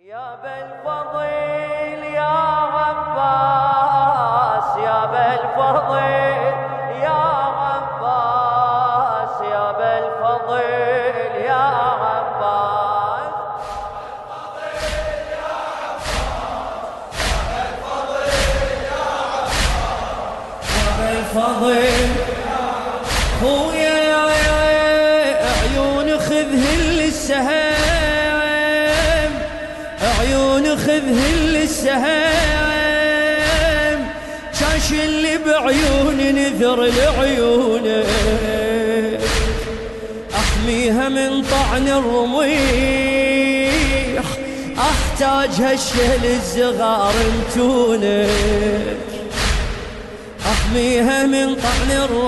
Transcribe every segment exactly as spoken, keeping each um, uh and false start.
يا بالفضيل يا عباس يا بالفضيل يا عباس يا بالفضيل يا عباس يا بالفضيل خويا عيون خذهن للسهام عيون خذهن للسهام شاش اللي بعيون نذر لعيونك احميها من طعن الرميح احتاج هالشهل الزغار متونك احميها من طعن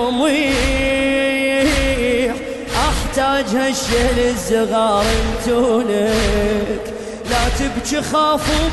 الرميح احتاج هالشهل الزغار متونك لا تبكي خافوا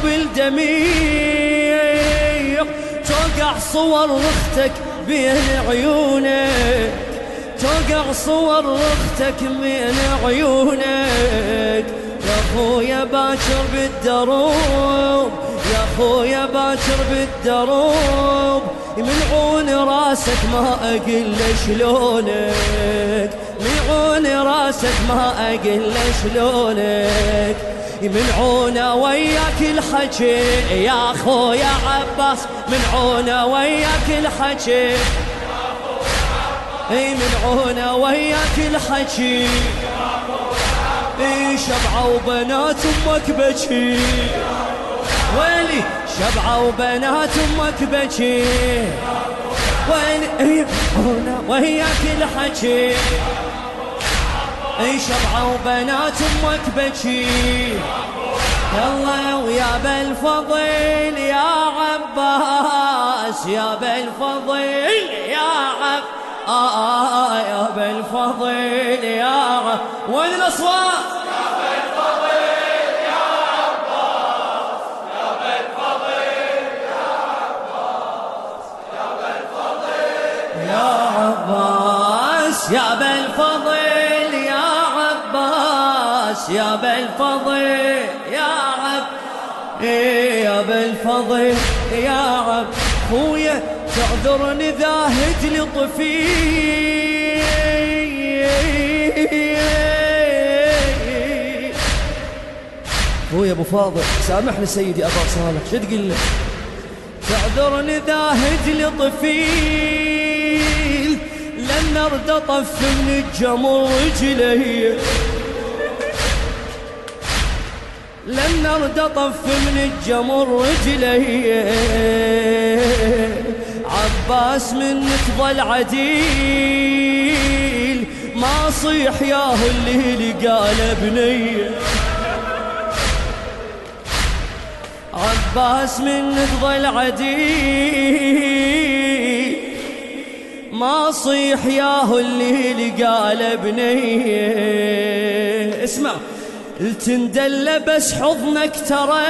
بالدميع توقع صور اختك بين عيونك توقع صور اختك بين عيونك يا خويا باكر بالدروب يا خويا باكر بالدروب يمنعون راسك ما اقل شلونك يمنعون راسك ما اقل شلونك يمنعونا وياك الحكي يا خويا عباس منعونا وياك الحكي يمنعونا وياك الحكي شبعة وبنات امك بكي ويلي شبعة وبنات امك بكي ويلي يمنعونا وياك الحكي اي شبعة وبنات امك بكي يلا ويا بالفضيل يا عباس يا بالفضيل يا عب آه يا بالفضيل يا عب وين الاصوات يا بالفضيل يا عباس يا بالفضيل يا عباس يا بالفضيل يا عباس يا بالفضيل يا عباس يا بالفضيل يا عب يا بالفضيل يا عب خويا تعذرني ذاهج لطفيل خويا ابو فاضل سامحني سيدي ابا صالح شو تقول له تعذرني ذاهج لطفيل لن ارد اطف من الجمر رجلي لن ارد اطف من الجمر رجلي عباس منك ظل عديل ما صيح ياهو اللي قال ابني عباس منك ظل عديل ما صيح ياهو اللي قال ابني اسمع التندل بس حضنك ترى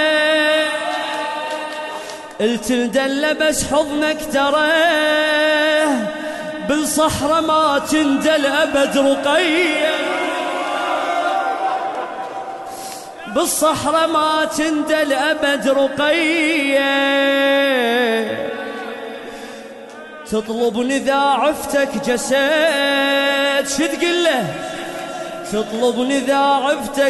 التندل بس حضنك ترى بالصحراء ما تندل ابد رقية بالصحراء ما تندل ابد رقية تطلبني ذا عفتك جسد شو تقول له تطلبني ذا عفتك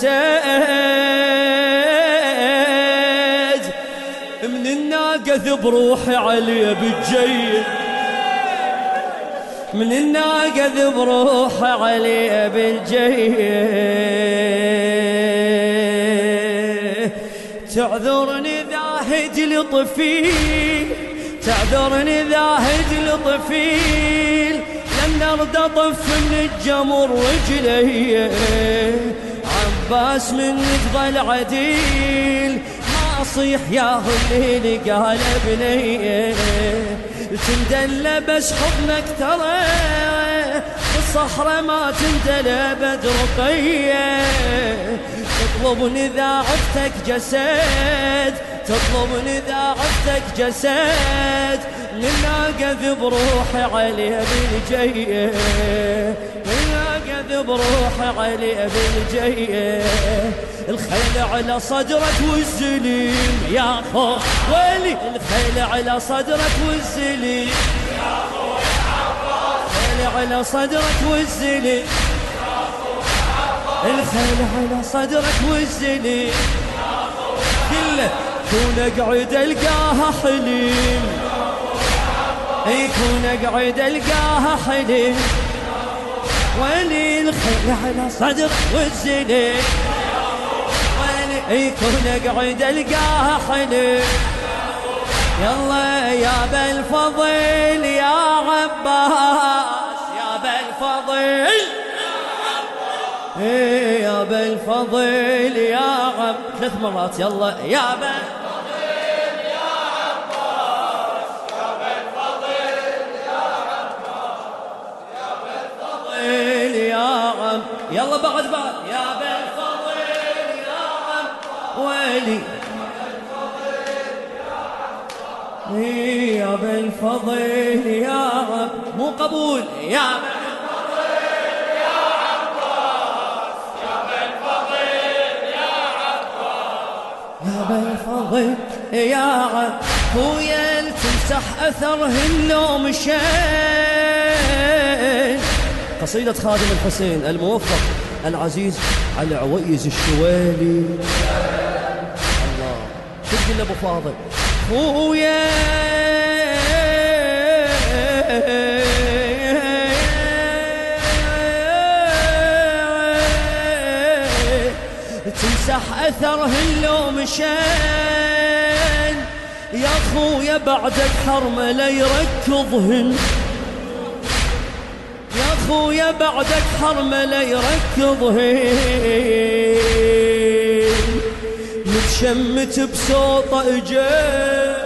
جسد من الناقة بروحي علي بالجيد من الناقة بروحي علي بالجيد تعذرني ذاهج لطفيل تعذرني ذاهج لطفيل لن ارد اطف من الجمر رجلي عباس منك ظل عديل ما اصيح ياهو اللي قال ابني تندل بس حضنك ترى بالصحراء ما تندل ابد رقية تطلبني ذا عفتك جسد تطلبني ذا عفتك جسد للناقة بروحي عليه بالجيه للناقة يعذب روحي علي بالجيه. الخيل على صدرك والزليم يا خو ولي، الخيل على صدرك والزليم يا خو يا عباس، الخيل على صدرك والزليم يا خو يا عباس، الخيل على صدرك والزليم يا خو كله كون اقعد القاها حليم، يكون اقعد القاها حليم ولي، الخيل على صدرك والزليم ولي، يكون اقعد القاها حليم. يلا يا بالفضل يا عباس، يا بالفضل يا بالفضل يا عب ثلاث مرات يلا يا بالفضل يا عباس، يا بالفضل يا عباس، يا بالفضل يا عب يلا بعد بعد يا بالفضل يا عب ولي، يا بالفضل يا عب مو قبول يا بالفضل يا عب خويا تمسح اثره اللوم شين. قصيدة خادم الحسين الموفق العزيز على عويز الشوالي. الله شو تقول ابو فاضل خويا تمسح اثره اللوم شين. يا خويا بعدك حرمله يركضهن، يا خويا بعدك حرمله يركضهن، متشمت بصوته اجا،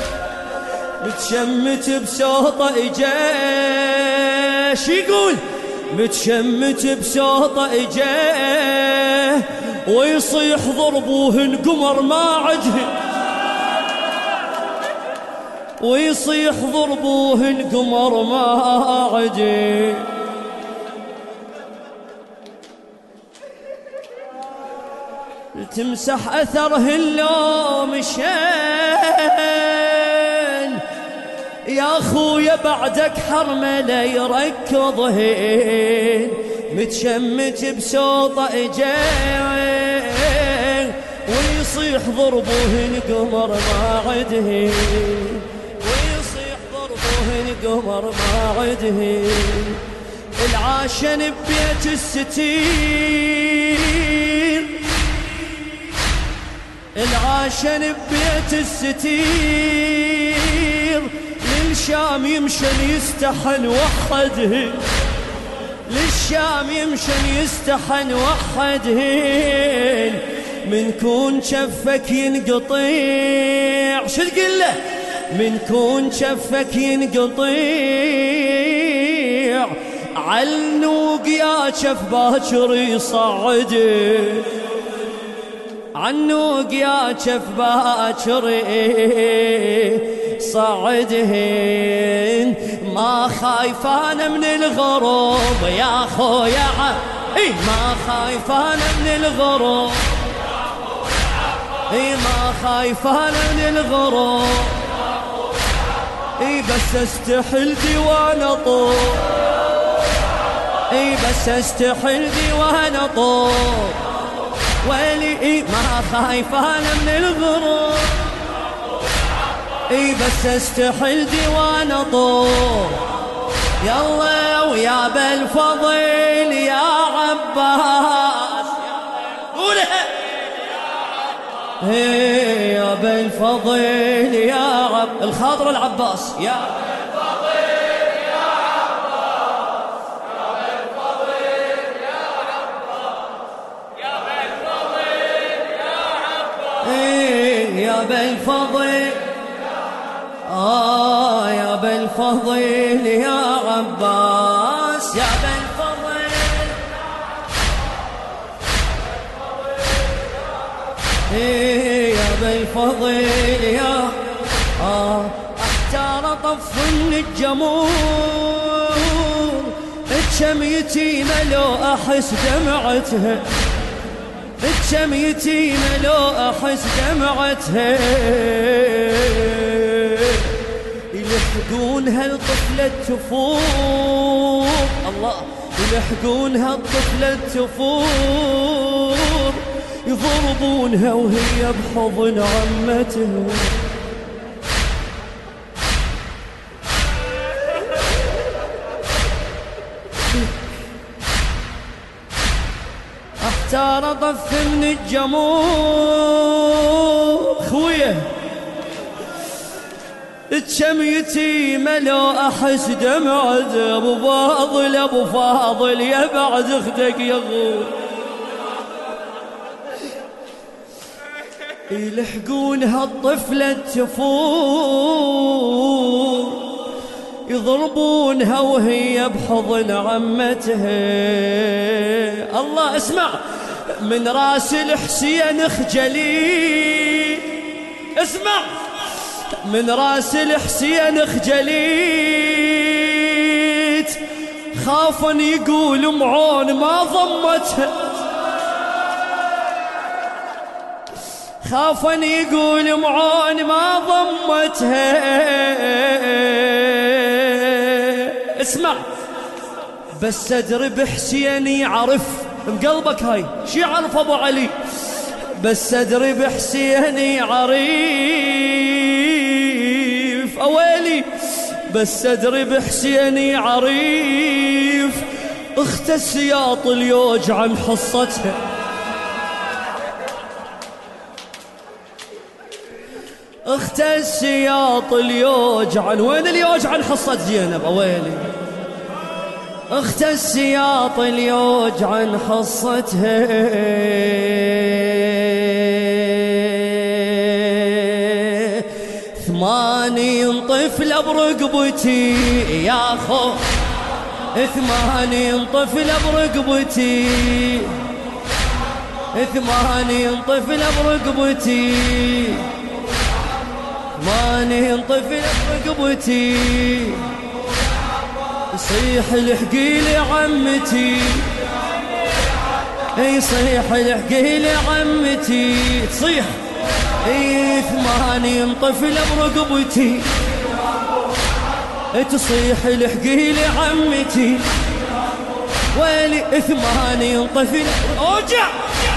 متشمت بصوته اجا، شي يقول متشمت بصوته اجا، ويصيح ضربوهن قمر ما عدهن، ويصيح ضربوهن قمر ما عدهن. تمسح اثره اللوم شين. يا خويا بعدك حرمله يركضهن، متشمت بصوته اجا، ويصيح ضربوهن قمر ما عدهن، ويصيح ضربوهن قمر ما عدهن. العاشن ببيت الستير، العاشن ببيت الستير، للشام يمشن يستحن وحدهن، للشام يمشن يستحن وحدهن. من كون شفك ينقطيع شو تقول له، من كون شفك ينقطيع، عالنوق يا شف باكر يصعده، عالنوق يا شف باكر صعدهن. ما خايف انا من الغروب يا خويا اي، ما خايف انا من الغروب، اي ما خايف انا من الغروب، اي بس استحل ديوان اطوف، اي بس استحل ديوان اطوف ويلي، اي ما خايف انا من الغروب، اي بس استحل ديوان اطوف. يلا ويا بالفضل يا عباس، قولها يا بالفضل يا عب الخاطر العباس، يا بالفضل يا عباس، يا بالفضل يا عباس، يا بالفضل يا عباس، يا بالفضل آه يا بالفضل يا عباس، يا بالفضل يا بالفضل يا آه احتار طف الجمور، كم يتيمة لو أحس دمعتها، كم يتيمة لو أحس دمعتها، يلحقونها الطفلة تفور، الله يلحقونها الطفلة تفور، يضربونها وهي بحضن عمتها. احتار طف من الجمور خويه، كم يتيمة لو احس دمعة ابو فاضل ابو فاضل يا بعد اختك يا غول. يلحقونها الطفلة تفور، يضربونها وهي بحضن عمتها. الله اسمع، من راس الحسين خجلي، اسمع من راس الحسين خجليت، خافا يقول معون ما ضمتها، خافا يقول معون ما ضمتها. اسمع بس ادري بحسين يعرف مقلبك هاي شي يعرف ابو علي، بس ادري بحسين يعرف اويلي، بس ادري بحسين يعرف اخت السياط اليوج عن حصتها. اخت السياط اليوج عن، وين اليوج عن حصة زينب اويلي، اخت السياط اليوج عن حصتها. ثمانين طفلة برقبتي يا خو، ثمانين طفلة برقبتي، ثمانين طفلة برقبتي، ثمانين طفلة برقبتي. يصيح الحقيلي عمتي، يصيح الحقيلي عمتي، تصيح اي ثمانين طفلة برقبتي، تصيح الحقيلي عمتي، ويلي ثمانين طفلة اوجع،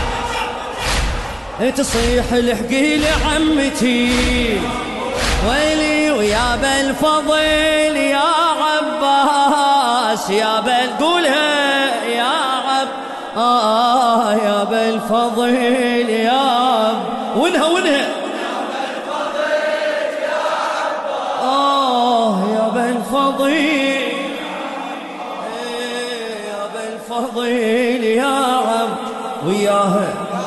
تصيح الحقيلي عمتي، ويلي ويا بالفضل يا عباس، يا بل قولها يا عب آه يا بالفضل يا عب، وينها وينها آه يا بالفضل، يا بالفضل يا عب وياها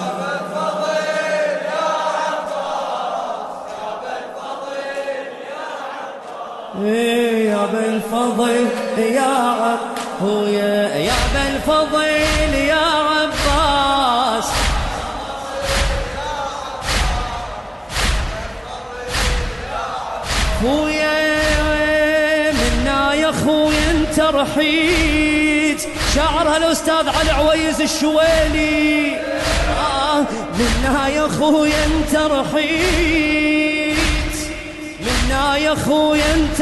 يا بالفضل يا عب، ويا يا بالفضل يا عباس، خويا منا يا خويا انت رحيت، شاعرها الاستاذ علي عويز الشويلي. آه منا يا خويا انت رحيت، منا يا خويا انت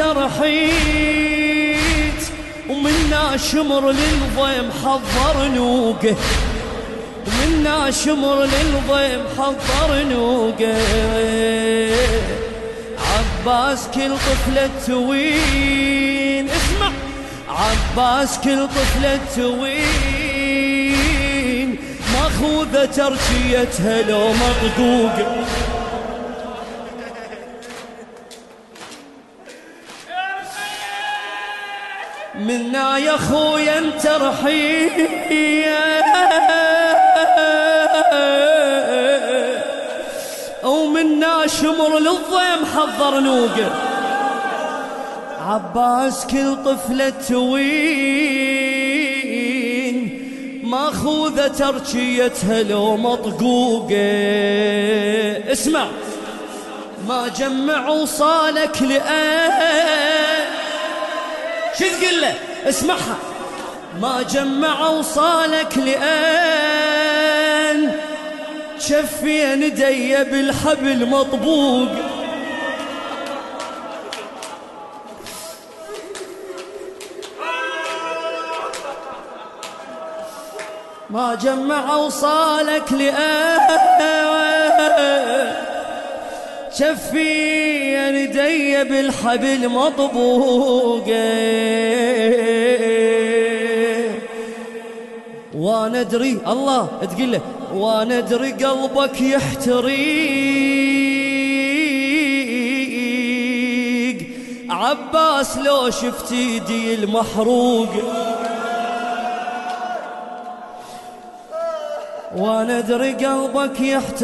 رحيت، ومنا شمر للضيم حضر نوقه، ومنا شمر للضيم حضر نوقه. عباس كل طفلة توين، اسمع عباس كل طفلة توين، ماخوذة تركيتها لو مطقوقه. منا يا خويا انت رحية، ومنا شمر للضيم حضر نوقه. عباس كل طفلة توين، ماخوذة تركيتها لو مطقوقة. اسمع ما جمع وصالك لأن شو تقول له؟ اسمعها ما جمع وصالك لأن شفي ندي بالحبل مطبوق. ما جمع وصالك لأن شفي ندي بالحبل مطبوق. وانا ادري الله تقول له وانا ادري قلبك يحتريق عباس لو شفت يدي المحروق. وانا ادري قلبك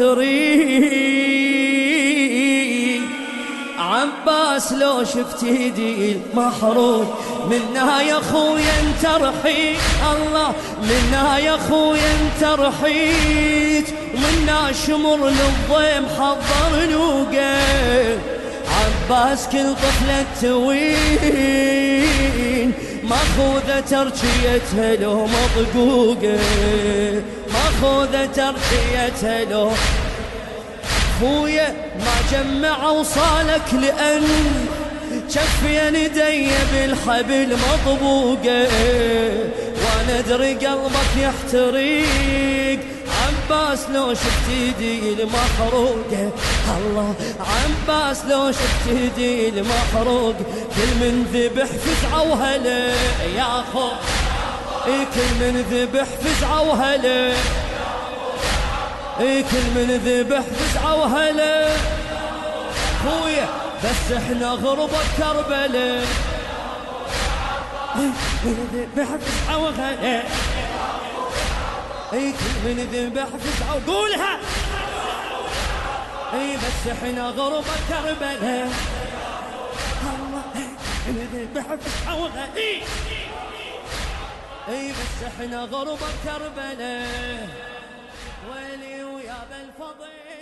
يحتريق عباس لو شفت يدي المحروق. منها يا خويا انت رحيت الله منها يا خويا انت رحيت ومنا شمر للضيم حضر نوقه. عباس كل طفلة توين ماخوذة ترجيتها لو مطقوقه ماخوذة ترجيتها لو. خويا ما جمع وصالك لأن شفي ندي بالحبل مطبوقه. وانا ادري قلبك يحتريق عباس لو شفت يدي المحروقه. الله عباس لو شفت يدي المحروق. كل من ذبح فزعه وهلا يا خو كل من ذبح فزعه وهلا كل من ذبح فزعه وهلا. خويا بس احنا غربة كربلاء ذبح فزعه وهلا كل من ذبح فزعه وقولها اي بس احنا غربة كربلاء. الله ذبح فزعه وهلا اي بس احنا غربة كربلاء. ويلي ويا بالفضل